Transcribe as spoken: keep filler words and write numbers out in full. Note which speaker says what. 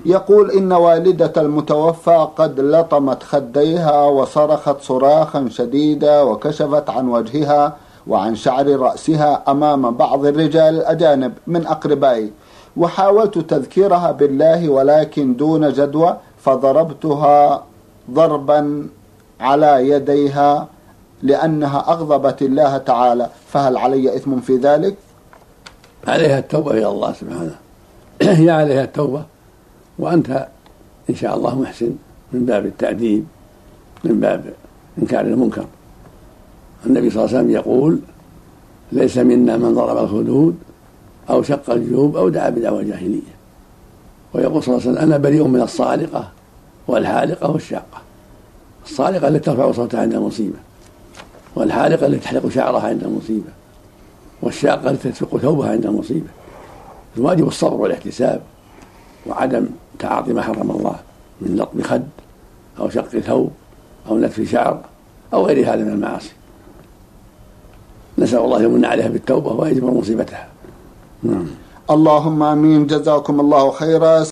Speaker 1: يقول: إن والدة المتوفى قد لطمت خديها وصرخت صراخا شديدا وكشفت عن وجهها وعن شعر رأسها أمام بعض الرجال الأجانب من أقربائي، وحاولت تذكيرها بالله ولكن دون جدوى، فضربتها ضربا على يديها لأنها أغضبت الله تعالى، فهل علي إثم في ذلك؟
Speaker 2: عليها التوبة إلى الله سبحانه. هي عليها التوبة، وأنت إن شاء الله محسن من باب التأديب، من باب إنكار المنكر. النبي صلى الله عليه وسلم يقول: ليس منا من ضرب الخدود أو شق الجيوب أو دعا بدعوى جاهلية. ويقول صلى الله عليه وسلم: أنا بريء من الصالقة والحالقة والشاقة. الصالقة التي ترفع صوتها عند المصيبة، والحالقة التي تحلق شعرها عند المصيبة، والشاقة التي تشق ثوبها عند المصيبة. الواجب الصبر والاحتساب وعدم تعاطي ما حرم الله من لطم خد أو شق ثوب أو نتف شعر أو غير هذا من المعاصي. نسأل الله يمن عليها بالتوبة ويجبر مصيبتها.
Speaker 1: اللهم آمين. جزاكم الله خيرا.